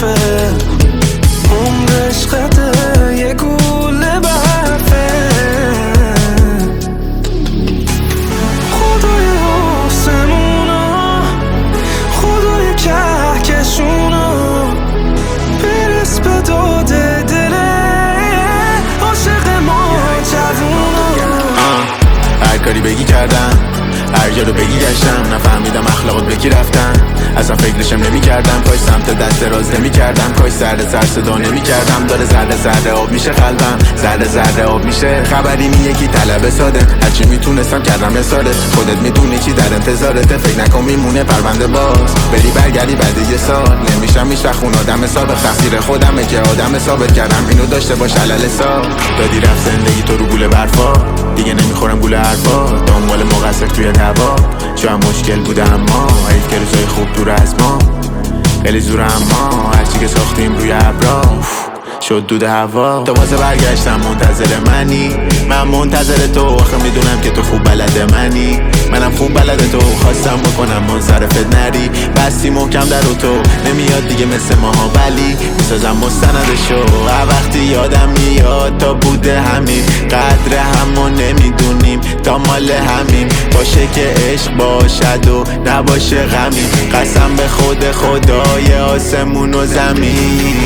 حرفه، عمر عشقته یه گوله برفه. خدای آسمونا، خدای کهکشونا، برس به داد دل عاشق ما جوونا. هر کاری بگی کردم، هر جا رو بگی گشتم، نفهمیدم اخلاقت بکی رفتن، اصلا فکرشم نمی کردم. کاش سمت دست دراز نمی کردم، کاش سر صدا نمی کردم. داره ذره ذره آب میشه قلبم، ذره ذره آب میشه. خبری نی یکی طلب ساده، هرچی میتونستم کردم رسالت. خودت میدونی چی در انتظارته، فکر نکن میمونه پرونده باز. بری برگردی بعد یه سال، نمیشم هیچ وقت اون آدم سابق. تقصیر خودمه که آدم ثابت کردم اینو داشته باش علل حساب. دادی رفت زندگی تو رو گوله برفا، دیگه نمیخورم گوله حرفا. دنبال مقصر توی دعوا، شاید مشکل بوده اما حیف که روزای خوب دور از ما. خیلی زور اما هرچی که ساختیم روی ابرا شد دود هوا. تو واسه برگشتم منتظر منی، من منتظر تو. آخه میدونم که تو خوب بلد منی، منم خوب بلد تو. خواستم بکنم منصرفت نری، بستی محکم در و تو نمیاد دیگه مثل ماها، ولی میسازم مستندشو. وقتی یادم میاد تا بوده همین، قدر همو نمیدونیم تا مال همین. باشه که عشق باشد و نباشه غمی، قسم به خود خدای آسمون و زمین.